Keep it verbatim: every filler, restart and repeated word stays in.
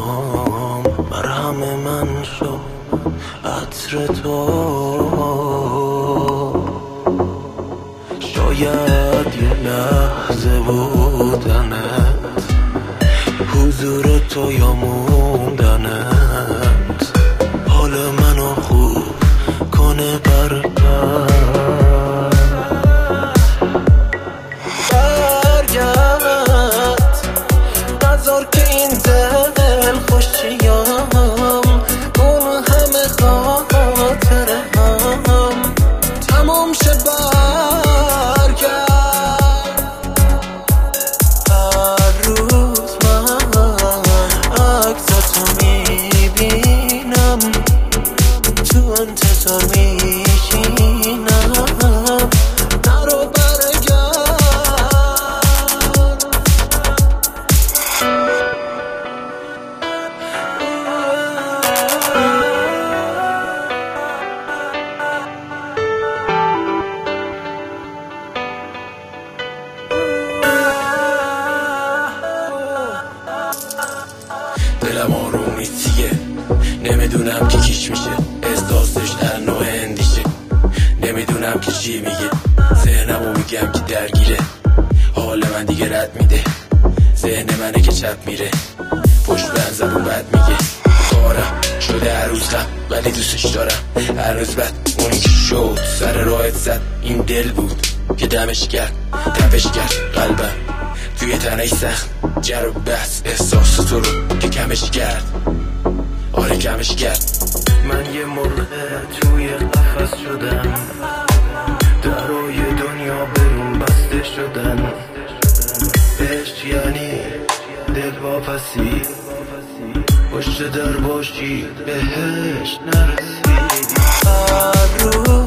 میخوام مرهم من شو عطر تو. شاید یه لحظه بودنت، حضور تو یا موندنت حال منو خوب کنه برگرد. برگرد نذار که این دل خوشیام اون همه خاطره هم تمام شه. برگرد هر روز من عکستو میبینم، تو انتظار میشینم، نرو برگرد. دلم آروم نیستیه، نمیدونم که چیش میشه، احساسش در نوع اندیشه، نمیدونم که چی میگه، ذهنمو میگم که درگیره، حال من دیگه رد میده، ذهن منه که چپ میره، پشت بند زبون بد میگه، کارم شده هر روز غم ولی دوستش دارم، هر روز بد اونی که شد سر راهت زد، این دل بود که دمش کرد تپش کرد قلبم توی تنهی سخت جر و بحث، احساس تو رو که کمش کرد، آره کمش کرد. من یه مرغ توی قفس شدم، درای دنیا برون بسته شدن، عشق یعنی دل واپسی، پشت در باشی بهش نرسی. هر روز